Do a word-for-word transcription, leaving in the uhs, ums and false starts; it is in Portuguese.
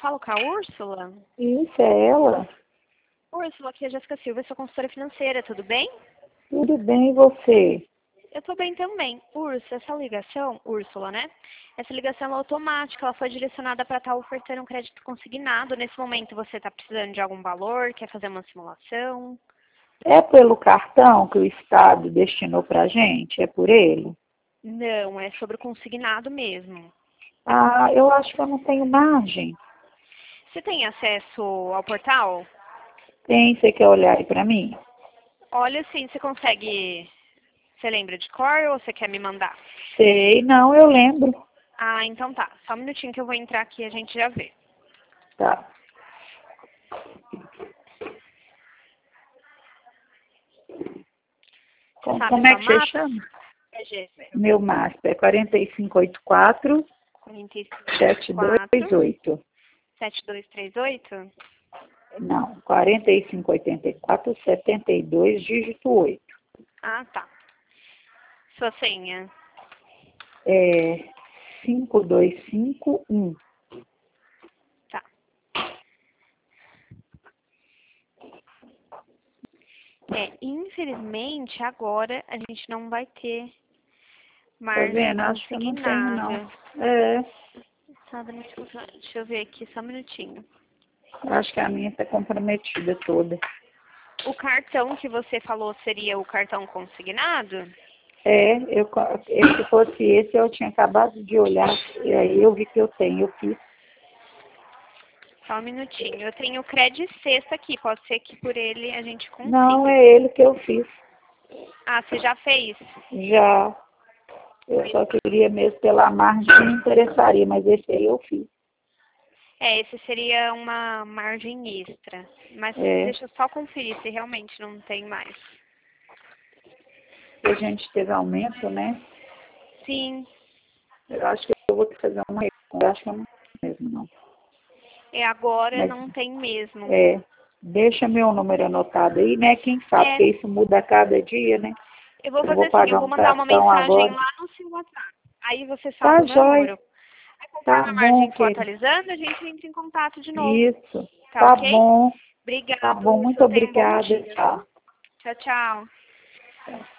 falo com a Úrsula? Isso, é ela? Úrsula, aqui é a Jéssica Silva, eu sou consultora financeira, tudo bem? Tudo bem, e você? Eu tô bem também. Úrsula, essa ligação, Úrsula, né? Essa ligação é automática, ela foi direcionada para estar ofertando um crédito consignado. Nesse momento você está precisando de algum valor, quer fazer uma simulação? É pelo cartão que o Estado destinou pra gente? É por ele? Não, é sobre o consignado mesmo. Ah, eu acho que eu não tenho margem. Você tem acesso ao portal? Tem, você quer olhar aí pra mim? Olha, assim, você consegue... Você lembra de cor ou você quer me mandar? Sei, não, eu lembro. Ah, então tá. Só um minutinho que eu vou entrar aqui e a gente já vê. Tá. Você Como, sabe como é sua que você mapa? chama? É Jéssica. Meu MASP é quatro cinco oito quatro, quarenta e cinco, sete dois quatro, oito. sete dois três oito? Não, quatro cinco oito quatro, sete dois, dígito oito. Ah, tá. Sua senha? É cinco dois cinco um. Tá. É, infelizmente, agora a gente não vai ter Tá margem vendo? Acho que eu não tenho, não. consignada. É, Sabe, deixa eu ver aqui, só um minutinho. acho que a minha tá comprometida toda. O cartão que você falou seria o cartão consignado? É, eu, se fosse esse, eu tinha acabado de olhar, e aí eu vi que eu tenho, eu fiz. Só um minutinho. Eu tenho o Credit Sexta aqui, pode ser que por ele a gente Não, consiga. é ele que eu fiz. Ah, você já fez? Já, eu só queria mesmo pela margem que me interessaria, mas esse aí eu fiz. É, esse seria uma margem extra. Mas É, deixa eu só conferir se realmente não tem mais. a gente teve aumento, né? Sim, Eu acho que eu vou ter que fazer uma recompra, eu acho que eu não tenho mesmo, não. é agora Mas, não tem mesmo. é, deixa meu número anotado aí, né? Quem sabe, É, porque isso muda a cada dia, né? eu vou Eu vou fazer assim, eu pagar vou um mandar uma cartão mensagem agora. lá no seu WhatsApp. Aí você salva Tá o meu jóia, número. Aí tá conforme a bom, margem for querido. atualizando, a gente entra em contato de novo. Isso, Tá tá ok? bom, tá Obrigado, bom, muito Úrsula. Tenha um bom obrigada, dia, viu? tchau. Tchau, tchau.